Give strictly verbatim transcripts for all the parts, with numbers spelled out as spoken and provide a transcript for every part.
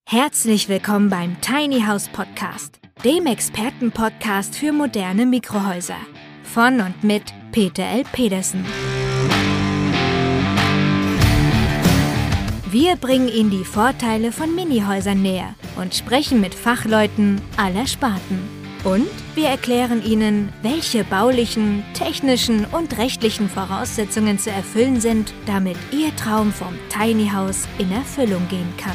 Herzlich willkommen beim Tiny House Podcast, dem Expertenpodcast für moderne Mikrohäuser. Von und mit Peter L. Pedersen. Wir bringen Ihnen die Vorteile von Minihäusern näher und sprechen mit Fachleuten aller Sparten. Und wir erklären Ihnen, welche baulichen, technischen und rechtlichen Voraussetzungen zu erfüllen sind, damit Ihr Traum vom Tiny House in Erfüllung gehen kann.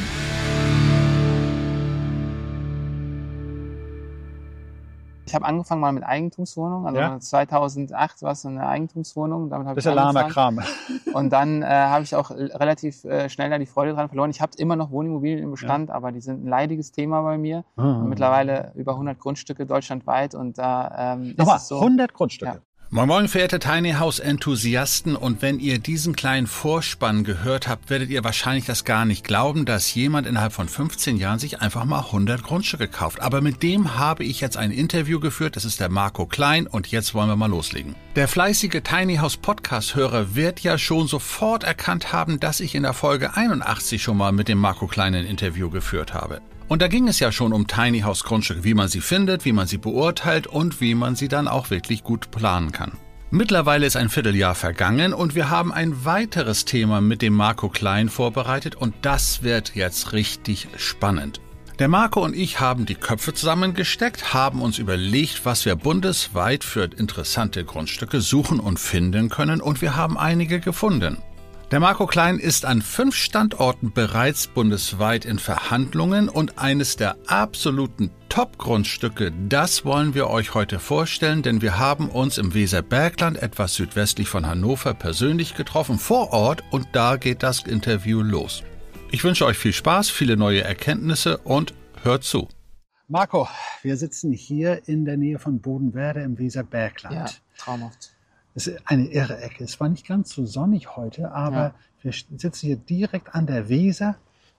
Ich habe angefangen mal mit Eigentumswohnungen, also ja? zweitausendacht war es so eine Eigentumswohnung. Damit habe das ist ja lahmer Kram. Und dann äh, habe ich auch relativ äh, schnell da die Freude dran verloren. Ich habe immer noch Wohnimmobilien im Bestand, ja. aber die sind ein leidiges Thema bei mir. Mhm. Mittlerweile über hundert Grundstücke deutschlandweit und da ähm, ist es so. hundert Grundstücke? Ja. Moin Moin, verehrte Tiny House Enthusiasten, und wenn ihr diesen kleinen Vorspann gehört habt, werdet ihr wahrscheinlich das gar nicht glauben, dass jemand innerhalb von fünfzehn Jahren sich einfach mal hundert Grundstücke kauft. Aber mit dem habe ich jetzt ein Interview geführt, das ist der Marco Klein, und jetzt wollen wir mal loslegen. Der fleißige Tiny House Podcast-Hörer wird ja schon sofort erkannt haben, dass ich in der Folge einundachtzig schon mal mit dem Marco Klein ein Interview geführt habe. Und da ging es ja schon um Tiny House Grundstücke, wie man sie findet, wie man sie beurteilt und wie man sie dann auch wirklich gut planen kann. Mittlerweile ist ein Vierteljahr vergangen und wir haben ein weiteres Thema mit dem Marco Klein vorbereitet und das wird jetzt richtig spannend. Der Marco und ich haben die Köpfe zusammengesteckt, haben uns überlegt, was wir bundesweit für interessante Grundstücke suchen und finden können, und wir haben einige gefunden. Der Marco Klein ist an fünf Standorten bereits bundesweit in Verhandlungen und eines der absoluten Top-Grundstücke, das wollen wir euch heute vorstellen, denn wir haben uns im Weserbergland etwas südwestlich von Hannover persönlich getroffen vor Ort und da geht das Interview los. Ich wünsche euch viel Spaß, viele neue Erkenntnisse und hört zu. Marco, wir sitzen hier in der Nähe von Bodenwerde im Weserbergland. Ja, traumhaft. Es ist eine irre Ecke. Es war nicht ganz so sonnig heute, aber ja. wir sitzen hier direkt an der Weser,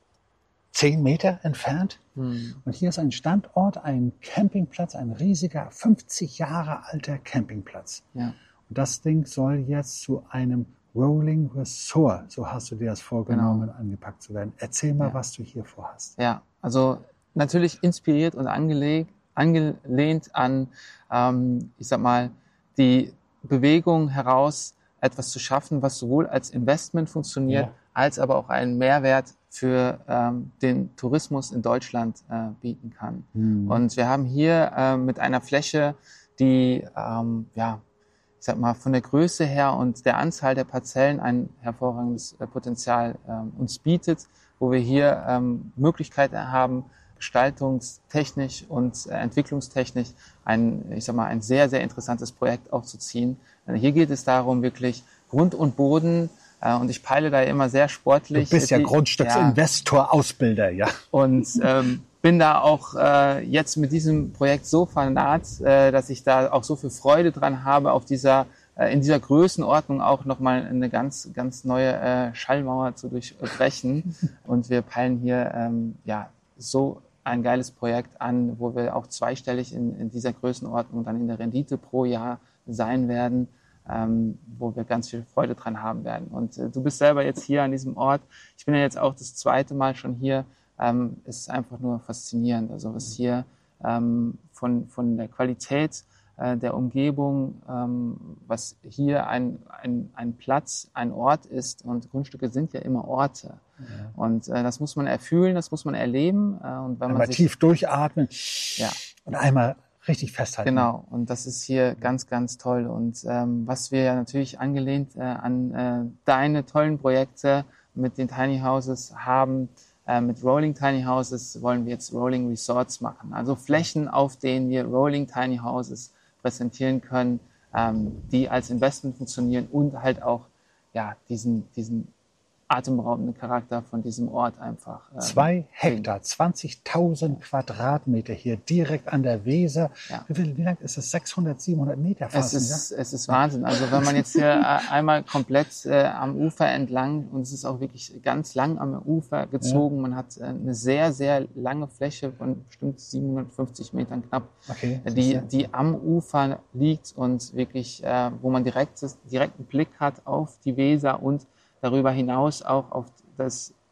zehn Meter entfernt. Hm. Und hier ist ein Standort, ein Campingplatz, ein riesiger, fünfzig Jahre alter Campingplatz. Ja. Und das Ding soll jetzt zu einem Rolling Resort, so hast du dir das vorgenommen, genau. angepackt zu werden. Erzähl mal, ja. was du hier vorhast. Ja, also natürlich inspiriert und angelegt, angelehnt an, ähm, ich sag mal, die Bewegung heraus, etwas zu schaffen, was sowohl als Investment funktioniert, ja. als aber auch einen Mehrwert für ähm, den Tourismus in Deutschland äh, bieten kann. Mhm. Und wir haben hier äh, mit einer Fläche, die ähm, ja, ich sag mal, von der Größe her und der Anzahl der Parzellen ein hervorragendes äh, Potenzial äh, uns bietet, wo wir hier ähm, Möglichkeiten haben, gestaltungstechnisch und äh, entwicklungstechnisch ein, ich sag mal, ein sehr, sehr interessantes Projekt aufzuziehen. Äh, hier geht es darum, wirklich Grund und Boden, äh, und ich peile da immer sehr sportlich. Du bist ja die, Grundstücksinvestor, ja. Ausbilder, ja. Und ähm, bin da auch äh, jetzt mit diesem Projekt so fanat, äh, dass ich da auch so viel Freude dran habe, auf dieser äh, in dieser Größenordnung auch nochmal eine ganz, ganz neue äh, Schallmauer zu durchbrechen. Und wir peilen hier ähm, ja so ein geiles Projekt an, wo wir auch zweistellig in, in dieser Größenordnung dann in der Rendite pro Jahr sein werden, ähm, wo wir ganz viel Freude dran haben werden. Und äh, du bist selber jetzt hier an diesem Ort. Ich bin ja jetzt auch das zweite Mal schon hier. Ähm, es ist einfach nur faszinierend. Also was hier ähm, von, von der Qualität äh, der Umgebung, ähm, was hier ein, ein, ein Platz, ein Ort ist. Und Grundstücke sind ja immer Orte. Ja. Und äh, das muss man erfühlen, das muss man erleben. Äh, und wenn einmal man sich, tief durchatmen, ja. und einmal richtig festhalten. Genau, und das ist hier ganz, ganz toll. Und ähm, was wir ja natürlich angelehnt äh, an äh, deine tollen Projekte mit den Tiny Houses haben, äh, mit Rolling Tiny Houses wollen wir jetzt Rolling Resorts machen. Also Flächen, auf denen wir Rolling Tiny Houses präsentieren können, ähm, die als Investment funktionieren und halt auch ja diesen diesen atemberaubenden Charakter von diesem Ort einfach. Ähm, Zwei Hektar, zwanzigtausend Quadratmeter hier direkt an der Weser. Ja. Wie, viel, wie lang ist das? sechshundert, siebenhundert Meter fast? Es ist, ja? es ist Wahnsinn. Also wenn man jetzt hier äh, einmal komplett äh, am Ufer entlang, und es ist auch wirklich ganz lang am Ufer gezogen, ja. man hat äh, eine sehr, sehr lange Fläche von bestimmt siebenhundertfünfzig Metern knapp, okay, die, die am Ufer liegt und wirklich, äh, wo man direkt, direkten Blick hat auf die Weser und darüber hinaus auch auf das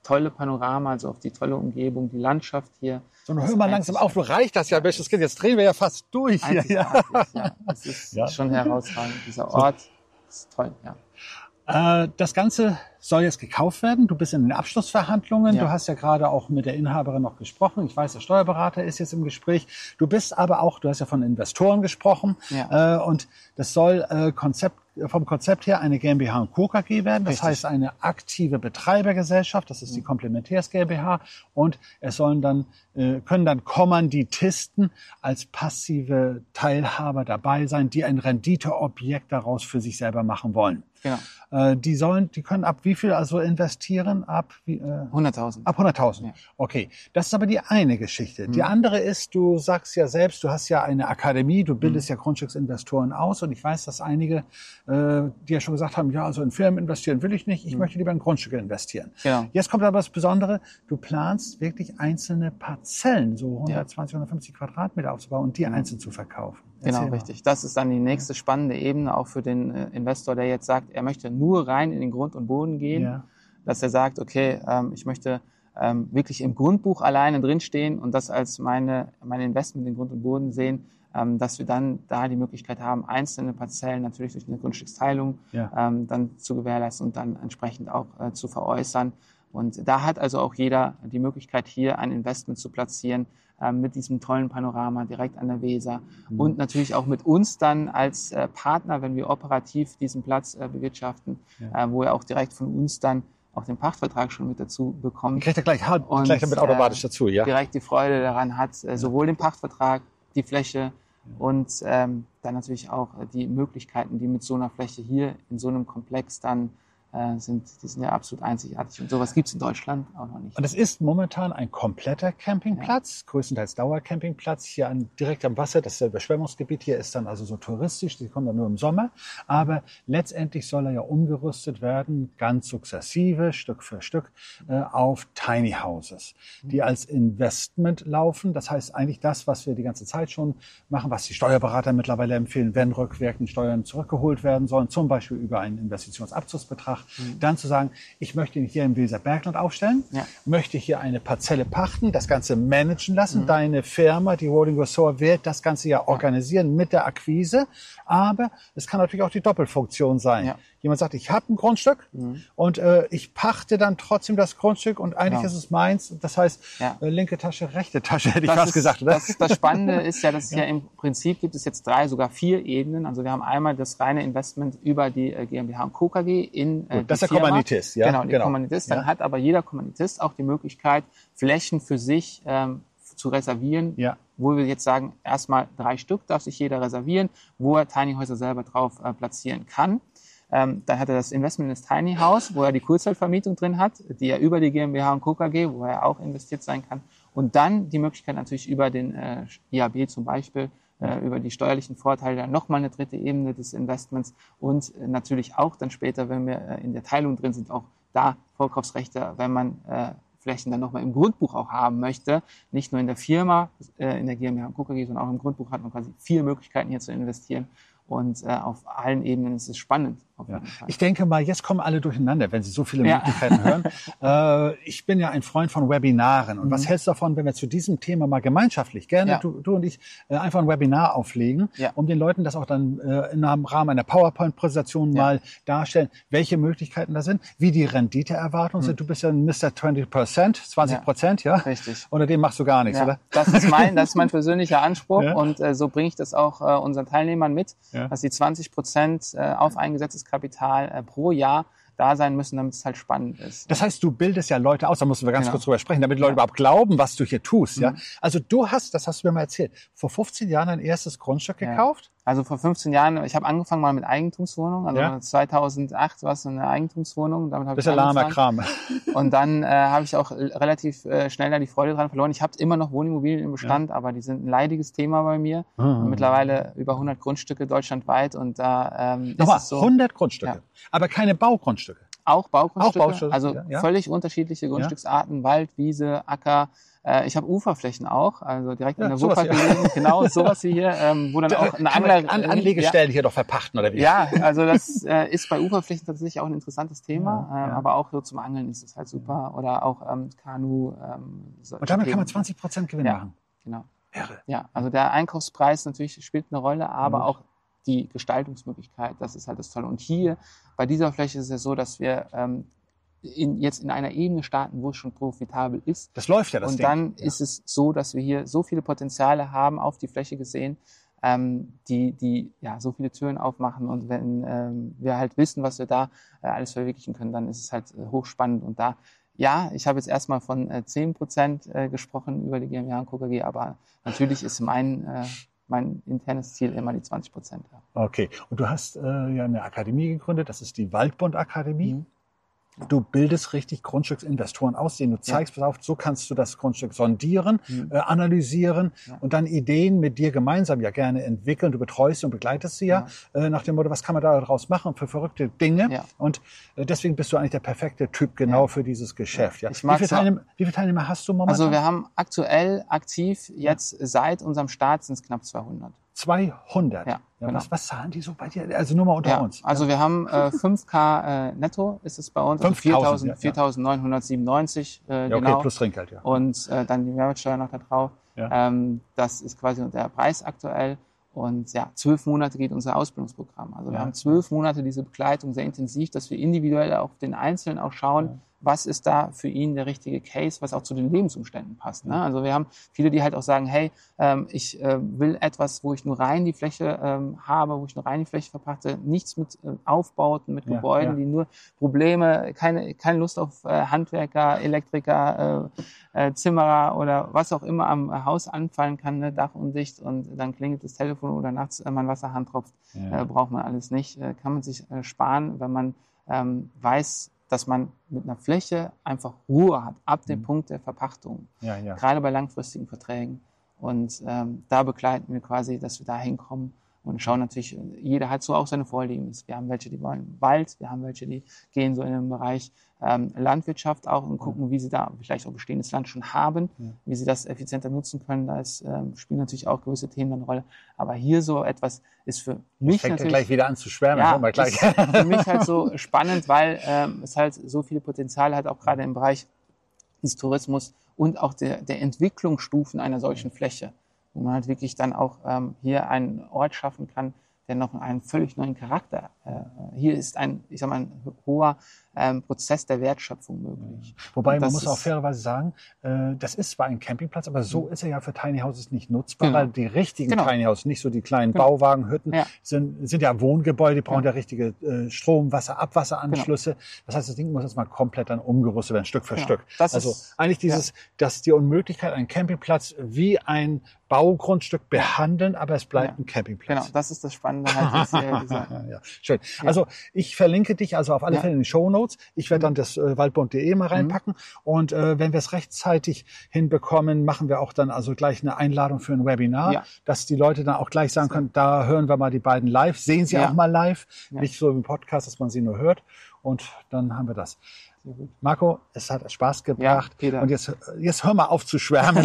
tolle Panorama, also auf die tolle Umgebung, die Landschaft hier. So, nun hör mal langsam auf, du reicht das ja, welches Kind. Jetzt drehen wir ja fast durch hier. Ja. Ja, es ist ja. schon herausragend. Dieser Ort ist toll, ja. Das Ganze soll jetzt gekauft werden. Du bist in den Abschlussverhandlungen. Ja. Du hast ja gerade auch mit der Inhaberin noch gesprochen. Ich weiß, der Steuerberater ist jetzt im Gespräch. Du bist aber auch, du hast ja von Investoren gesprochen. Ja. Und das soll Konzept, vom Konzept her eine GmbH und Co. K G werden. Das Richtig. heißt eine aktive Betreibergesellschaft. Das ist die Komplementärs GmbH. Und es sollen dann, können dann Kommanditisten als passive Teilhaber dabei sein, die ein Renditeobjekt daraus für sich selber machen wollen. Genau. Äh, die sollen, die können ab wie viel also investieren? Ab wie, äh, hunderttausend. Ab hunderttausend. Ja. Okay. Das ist aber die eine Geschichte. Mhm. Die andere ist, du sagst ja selbst, du hast ja eine Akademie, du bildest mhm. ja Grundstücksinvestoren aus und ich weiß, dass einige, äh, die ja schon gesagt haben, ja, also in Firmen investieren will ich nicht, ich mhm. möchte lieber in Grundstücke investieren. Genau. Jetzt kommt aber das Besondere, du planst wirklich einzelne Parzellen, so hundertzwanzig, ja. hundertfünfzig Quadratmeter aufzubauen und die mhm. einzeln zu verkaufen. Erzähl genau, mal. Richtig. Das ist dann die nächste spannende Ebene, auch für den äh, Investor, der jetzt sagt, er möchte nur rein in den Grund und Boden gehen, ja. dass er sagt, okay, ähm, ich möchte ähm, wirklich im Grundbuch alleine drinstehen und das als meine, meine Investment in Grund und Boden sehen, ähm, dass wir dann da die Möglichkeit haben, einzelne Parzellen natürlich durch eine Grundstücksteilung ja. ähm, dann zu gewährleisten und dann entsprechend auch äh, zu veräußern. Und da hat also auch jeder die Möglichkeit, hier ein Investment zu platzieren, mit diesem tollen Panorama direkt an der Weser mhm. und natürlich auch mit uns dann als äh, Partner, wenn wir operativ diesen Platz äh, bewirtschaften, ja. äh, wo er auch direkt von uns dann auch den Pachtvertrag schon mit dazu bekommt. Kriegt er gleich, halt, und, gleich damit automatisch äh, dazu, ja? Direkt die Freude daran hat, äh, sowohl den Pachtvertrag, die Fläche ja. und ähm, dann natürlich auch äh, die Möglichkeiten, die mit so einer Fläche hier in so einem Komplex dann sind, die sind ja absolut einzigartig. Und sowas gibt's in Deutschland auch noch nicht. Und es ist momentan ein kompletter Campingplatz, ja. größtenteils Dauercampingplatz, hier an, direkt am Wasser. Das ist das Überschwemmungsgebiet. Hier ist dann also so touristisch, die kommen dann nur im Sommer. Aber letztendlich soll er ja umgerüstet werden, ganz sukzessive, Stück für Stück, äh, auf Tiny Houses, die als Investment laufen. Das heißt eigentlich das, was wir die ganze Zeit schon machen, was die Steuerberater mittlerweile empfehlen, wenn rückwirkend Steuern zurückgeholt werden sollen, zum Beispiel über einen Investitionsabzugsbetrag. Mhm. Dann zu sagen, ich möchte ihn hier im Weserbergland aufstellen, ja. möchte hier eine Parzelle pachten, das Ganze managen lassen. Mhm. Deine Firma, die Holding Ressort, wird das Ganze ja organisieren mit der Akquise. Aber es kann natürlich auch die Doppelfunktion sein. Ja. Jemand sagt, ich habe ein Grundstück mhm. und äh, ich pachte dann trotzdem das Grundstück und eigentlich ja. ist es meins. Das heißt, ja. äh, linke Tasche, rechte Tasche, hätte das ich fast ist, gesagt. Oder? Das, das Spannende ist ja, dass ja. ja im Prinzip gibt es jetzt drei, sogar vier Ebenen. Also wir haben einmal das reine Investment über die äh, GmbH und Co. K G in äh, Gut, das ist der Kommanditist, ja. Genau, der genau. Kommanditist. Dann ja. hat aber jeder Kommanditist auch die Möglichkeit, Flächen für sich ähm, zu reservieren, ja. wo wir jetzt sagen, erstmal drei Stück darf sich jeder reservieren, wo er Tiny Häuser selber drauf äh, platzieren kann. Ähm, dann hat er das Investment in das Tiny House, wo er die Kurzzeitvermietung drin hat, die er über die GmbH und Co. K G, wo er auch investiert sein kann. Und dann die Möglichkeit natürlich über den äh, I A B zum Beispiel, äh, über die steuerlichen Vorteile, nochmal eine dritte Ebene des Investments und äh, natürlich auch dann später, wenn wir äh, in der Teilung drin sind, auch da Vorkaufsrechte, wenn man äh, Flächen dann nochmal im Grundbuch auch haben möchte. Nicht nur in der Firma, äh, in der GmbH und Co. K G, sondern auch im Grundbuch hat man quasi vier Möglichkeiten hier zu investieren. Und äh, auf allen Ebenen ist es spannend. Ja. Ich denke mal, jetzt kommen alle durcheinander, wenn Sie so viele ja. Möglichkeiten hören. äh, ich bin ja ein Freund von Webinaren. Und mhm. was hältst du davon, wenn wir zu diesem Thema mal gemeinschaftlich, gerne ja. du, du und ich, äh, einfach ein Webinar auflegen, ja. um den Leuten das auch dann äh, im Rahmen einer PowerPoint-Präsentation ja. mal darstellen, welche Möglichkeiten da sind, wie die Renditeerwartungen mhm. sind. Du bist ja ein Mister zwanzig Prozent, zwanzig Prozent, ja? ja? Richtig. Unter dem machst du gar nichts, ja. oder? Das ist mein, das ist mein persönlicher Anspruch ja. und äh, so bringe ich das auch äh, unseren Teilnehmern mit, ja. dass die zwanzig Prozent äh, auf eingesetztes Kapital äh, pro Jahr da sein müssen, damit es halt spannend ist. Das heißt, du bildest ja Leute aus, da müssen wir ganz genau. kurz drüber sprechen, damit die Leute ja. überhaupt glauben, was du hier tust. Mhm. Ja? Also du hast, das hast du mir mal erzählt, vor fünfzehn Jahren ein erstes Grundstück ja. gekauft? Also vor fünfzehn Jahren, ich habe angefangen mal mit Eigentumswohnung, also ja. zweitausendacht war es so eine Eigentumswohnung. Damit habe das ist ja lahmer Kram. Und dann äh, habe ich auch relativ äh, schnell da die Freude dran verloren. Ich habe immer noch Wohnimmobilien im Bestand, ja. aber die sind ein leidiges Thema bei mir. Mhm. Mittlerweile über hundert Grundstücke deutschlandweit und da ähm, Nochmal, ist es so. hundert Grundstücke, ja. aber keine Baugrundstücke. Auch Baugrundstücke, auch Baugrundstücke also ja. völlig unterschiedliche Grundstücksarten, ja. Wald, Wiese, Acker, Äh, ich habe Uferflächen auch, also direkt Ja, in der sowas Wupper hier. gelegen. Genau, sowas wie hier, ähm, wo dann auch ein Angler... An, Anlegestellen hier doch verpachten, oder wie? Ja, also das äh, ist bei Uferflächen tatsächlich auch ein interessantes Thema, Ja, äh, ja. aber auch so zum Angeln ist es halt super. Oder auch ähm, Kanu. Ähm, Und damit kann man zwanzig Prozent Gewinn ja, machen. Genau. Irre. Ja, also der Einkaufspreis natürlich spielt eine Rolle, aber Mhm. auch die Gestaltungsmöglichkeit, das ist halt das Tolle. Und hier bei dieser Fläche ist es so, dass wir ähm, in, jetzt in einer Ebene starten, wo es schon profitabel ist. Das läuft ja, das Und Ding. dann Ja. ist es so, dass wir hier so viele Potenziale haben, auf die Fläche gesehen, ähm, die, die ja so viele Türen aufmachen. Und wenn ähm, wir halt wissen, was wir da äh, alles verwirklichen können, dann ist es halt äh, hochspannend. Und da, ja, ich habe jetzt erstmal von äh, zehn Prozent äh, gesprochen über die GmbH und Co. K G, aber natürlich ist mein, äh, mein internes Ziel immer die zwanzig Prozent. Ja. Okay. Und du hast äh, ja eine Akademie gegründet, das ist die Waldbund Akademie. Mhm. Du bildest richtig Grundstücksinvestoren aus, denen du zeigst, pass auf, so kannst du das Grundstück sondieren, Mhm. äh, analysieren Ja. und dann Ideen mit dir gemeinsam ja gerne entwickeln. Du betreust sie und begleitest sie ja, äh, nach dem Motto, was kann man daraus machen für verrückte Dinge? Ja. Und äh, deswegen bist du eigentlich der perfekte Typ genau Ja. für dieses Geschäft. Ja. Ich Wie, mag's viele ja- Teilnehmer, wie viele Teilnehmer hast du momentan? Also wir haben aktuell aktiv jetzt seit unserem Start sind es knapp zweihundert. zweihundert. Ja, genau. was, was zahlen die so bei dir? Also nur mal unter Ja, uns. also wir haben äh, fünf K äh, netto ist es bei uns, also fünftausend, ja, ja. viertausendneunhundertsiebenundneunzig äh, Ja, okay, genau. plus Trinkgeld, ja. Und äh, dann die Mehrwertsteuer noch da drauf. Ja. Ähm, das ist quasi der Preis aktuell. Und ja, zwölf Monate geht unser Ausbildungsprogramm. Also wir Ja. haben zwölf Monate diese Begleitung sehr intensiv, dass wir individuell auf den Einzelnen auch schauen, was ist da für ihn der richtige Case, was auch zu den Lebensumständen passt. Ne? Also wir haben viele, die halt auch sagen, hey, ähm, ich äh, will etwas, wo ich nur rein die Fläche ähm, habe, wo ich nur rein die Fläche verpachte, nichts mit äh, Aufbauten, mit Ja, Gebäuden, ja. die nur Probleme, keine, keine Lust auf äh, Handwerker, Elektriker, äh, äh, Zimmerer oder was auch immer am Haus anfallen kann, ne? Dach undicht und dann klingelt das Telefon oder nachts äh, mein Wasserhahn tropft, Ja. äh, braucht man alles nicht. Äh, kann man sich äh, sparen, wenn man ähm, weiß, dass man mit einer Fläche einfach Ruhe hat, ab dem Mhm. Punkt der Verpachtung, Ja, ja. gerade bei langfristigen Verträgen. Und ähm, da begleiten wir quasi, dass wir da hinkommen und schauen natürlich, jeder hat so auch seine Vorlieben. Wir haben welche, die wollen Wald, wir haben welche, die gehen so in den Bereich ähm, Landwirtschaft auch und gucken, wie sie da vielleicht auch bestehendes Land schon haben, Ja. wie sie das effizienter nutzen können. Da ist, ähm, spielen natürlich auch gewisse Themen eine Rolle. Aber hier so etwas ist für mich Fängt ja natürlich... gleich wieder an zu schwärmen. Ja, Hör mal gleich. ist für mich halt so spannend, weil ähm, es halt so viele Potenziale hat, auch gerade im Bereich des Tourismus und auch der, der Entwicklungsstufen einer solchen Fläche, wo man halt wirklich dann auch ähm, hier einen Ort schaffen kann, der noch einen völlig neuen Charakter. Äh, hier ist ein, ich sag mal, ein hoher ähm, Prozess der Wertschöpfung möglich. Wobei, Und man das muss auch ist- fairerweise sagen, äh, das ist zwar ein Campingplatz, aber so ist er ja für Tiny Houses nicht nutzbar, Genau. weil die richtigen Genau. Tiny Houses, nicht so die kleinen Genau. Bauwagenhütten, Ja. sind, sind ja Wohngebäude, die brauchen Ja. ja richtige äh, Strom-, Wasser-, Abwasseranschlüsse. Das heißt, das Ding muss jetzt mal komplett dann umgerüstet werden, Stück für Genau. Stück. Das also ist- eigentlich dieses, dass die Unmöglichkeit, einen Campingplatz wie ein Baugrundstück behandeln, aber es bleibt Ja. ein Campingplatz. Genau, das ist das Spannende halt jetzt hier, dieser, Ja, ja, schön. Also ich verlinke dich also auf alle Ja. Fälle in den Shownotes. Ich werde dann das äh, waldbund punkt de mal reinpacken. Und äh, wenn wir es rechtzeitig hinbekommen, machen wir auch dann also gleich eine Einladung für ein Webinar, Ja. dass die Leute dann auch gleich sagen können, da hören wir mal die beiden live, sehen sie Ja. auch mal live, Ja. nicht so im Podcast, dass man sie nur hört. Und dann haben wir das. Marco, es hat Spaß gebracht. Peter. Und jetzt, jetzt hör mal auf zu schwärmen.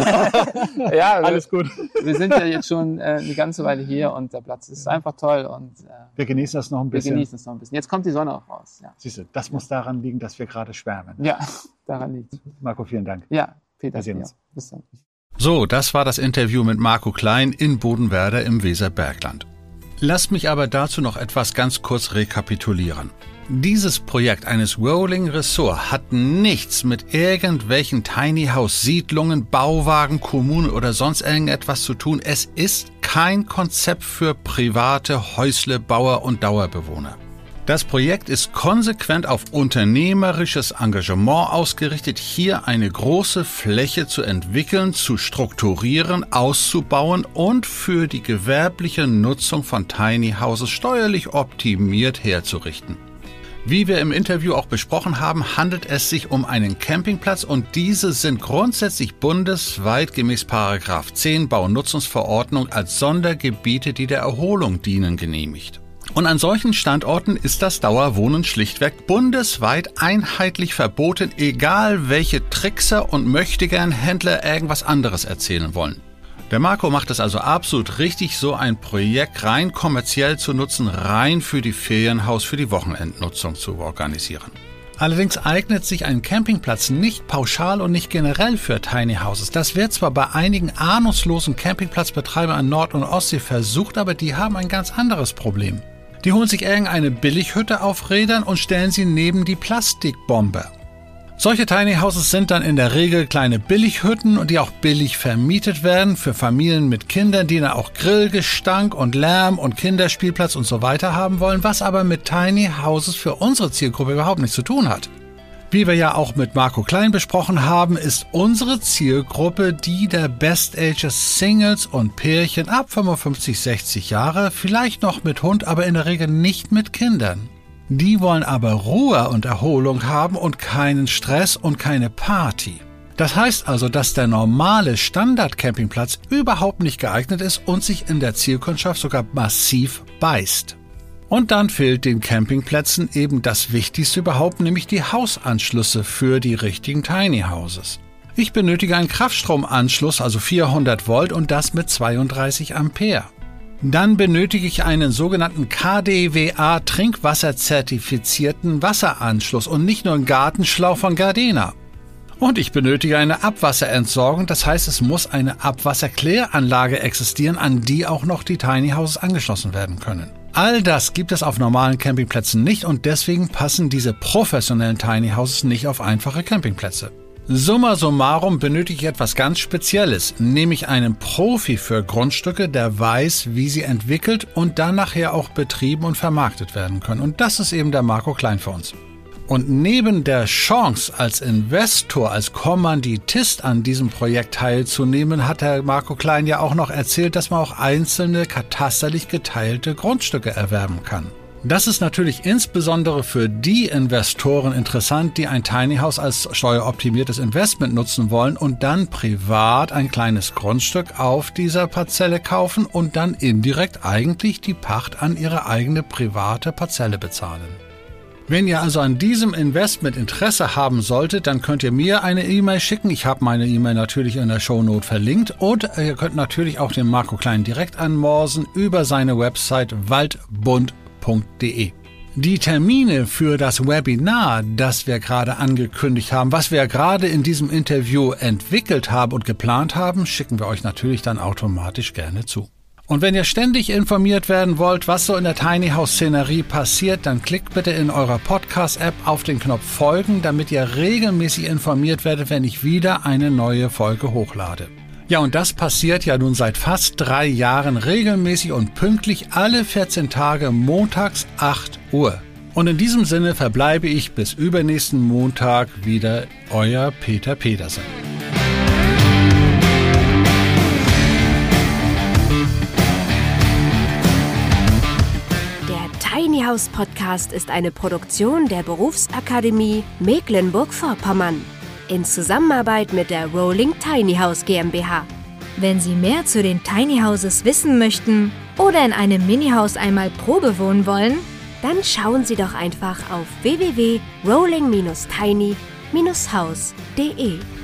ja, Alles gut. Wir sind ja jetzt schon äh, eine ganze Weile hier und der Platz ist einfach toll und äh, Wir genießen das noch ein wir bisschen. genießen es noch ein bisschen. Jetzt kommt die Sonne auch raus. Ja, Siehst du, das muss daran liegen, dass wir gerade schwärmen. ja daran liegt. Marco, vielen Dank. Ja, Peter. Wir sehen ja. uns. Bis dann. So, das war das Interview mit Marco Klein in Bodenwerder im Weserbergland. Lasst mich aber dazu noch etwas ganz kurz rekapitulieren. Dieses Projekt eines Rolling Resort hat nichts mit irgendwelchen Tiny House Siedlungen, Bauwagen, Kommunen oder sonst irgendetwas zu tun. Es ist kein Konzept für private Häuslebauer und Dauerbewohner. Das Projekt ist konsequent auf unternehmerisches Engagement ausgerichtet, hier eine große Fläche zu entwickeln, zu strukturieren, auszubauen und für die gewerbliche Nutzung von Tiny Houses steuerlich optimiert herzurichten. Wie wir im Interview auch besprochen haben, handelt es sich um einen Campingplatz und diese sind grundsätzlich bundesweit gemäß Paragraph zehn Baunutzungsverordnung als Sondergebiete, die der Erholung dienen, genehmigt. Und an solchen Standorten ist das Dauerwohnen schlichtweg bundesweit einheitlich verboten, egal welche Trickser und möchtegern Händler irgendwas anderes erzählen wollen. Der Marco macht es also absolut richtig, so ein Projekt rein kommerziell zu nutzen, rein für die Ferienhaus, für die Wochenendnutzung zu organisieren. Allerdings eignet sich ein Campingplatz nicht pauschal und nicht generell für Tiny Houses. Das wird zwar bei einigen ahnungslosen Campingplatzbetreibern an Nord- und Ostsee versucht, aber die haben ein ganz anderes Problem. Die holen sich irgendeine Billighütte auf Rädern und stellen sie neben die Plastikbombe. Solche Tiny Houses sind dann in der Regel kleine Billighütten, die auch billig vermietet werden für Familien mit Kindern, die dann auch Grillgestank und Lärm und Kinderspielplatz und so weiter haben wollen, was aber mit Tiny Houses für unsere Zielgruppe überhaupt nichts zu tun hat. Wie wir ja auch mit Marco Klein besprochen haben, ist unsere Zielgruppe die der Best-Ages Singles und Pärchen ab fünfundfünfzig, sechzig Jahre, vielleicht noch mit Hund, aber in der Regel nicht mit Kindern. Die wollen aber Ruhe und Erholung haben und keinen Stress und keine Party. Das heißt also, dass der normale Standard-Campingplatz überhaupt nicht geeignet ist und sich in der Zielkundschaft sogar massiv beißt. Und dann fehlt den Campingplätzen eben das Wichtigste überhaupt, nämlich die Hausanschlüsse für die richtigen Tiny Houses. Ich benötige einen Kraftstromanschluss, also vierhundert Volt und das mit zweiunddreißig Ampere. Dann benötige ich einen sogenannten K D W A Trinkwasserzertifizierten Wasseranschluss und nicht nur einen Gartenschlauch von Gardena. Und ich benötige eine Abwasserentsorgung, das heißt, es muss eine Abwasserkläranlage existieren, an die auch noch die Tiny Houses angeschlossen werden können. All das gibt es auf normalen Campingplätzen nicht und deswegen passen diese professionellen Tiny Houses nicht auf einfache Campingplätze. Summa summarum benötige ich etwas ganz Spezielles, nämlich einen Profi für Grundstücke, der weiß, wie sie entwickelt und dann nachher auch betrieben und vermarktet werden können. Und das ist eben der Marco Klein für uns. Und neben der Chance, als Investor, als Kommanditist an diesem Projekt teilzunehmen, hat der Marco Klein ja auch noch erzählt, dass man auch einzelne katasterlich geteilte Grundstücke erwerben kann. Das ist natürlich insbesondere für die Investoren interessant, die ein Tiny House als steueroptimiertes Investment nutzen wollen und dann privat ein kleines Grundstück auf dieser Parzelle kaufen und dann indirekt eigentlich die Pacht an ihre eigene private Parzelle bezahlen. Wenn ihr also an diesem Investment Interesse haben solltet, dann könnt ihr mir eine E-Mail schicken. Ich habe meine E-Mail natürlich in der Shownote verlinkt. Und ihr könnt natürlich auch den Marco Klein direkt anmorsen über seine Website waldbund punkt de. Die Termine für das Webinar, das wir gerade angekündigt haben, was wir gerade in diesem Interview entwickelt haben und geplant haben, schicken wir euch natürlich dann automatisch gerne zu. Und wenn ihr ständig informiert werden wollt, was so in der Tiny House Szenerie passiert, dann klickt bitte in eurer Podcast-App auf den Knopf Folgen, damit ihr regelmäßig informiert werdet, wenn ich wieder eine neue Folge hochlade. Ja, und das passiert ja nun seit fast drei Jahren regelmäßig und pünktlich alle vierzehn Tage montags acht Uhr. Und in diesem Sinne verbleibe ich bis übernächsten Montag wieder, euer Peter Pedersen. Der Tiny House Podcast ist eine Produktion der Berufsakademie Mecklenburg-Vorpommern in Zusammenarbeit mit der Rolling Tiny House GmbH. Wenn Sie mehr zu den Tiny Houses wissen möchten oder in einem Mini-Haus einmal Probe wohnen wollen, dann schauen Sie doch einfach auf w w w punkt rolling Bindestrich tiny Bindestrich house punkt de.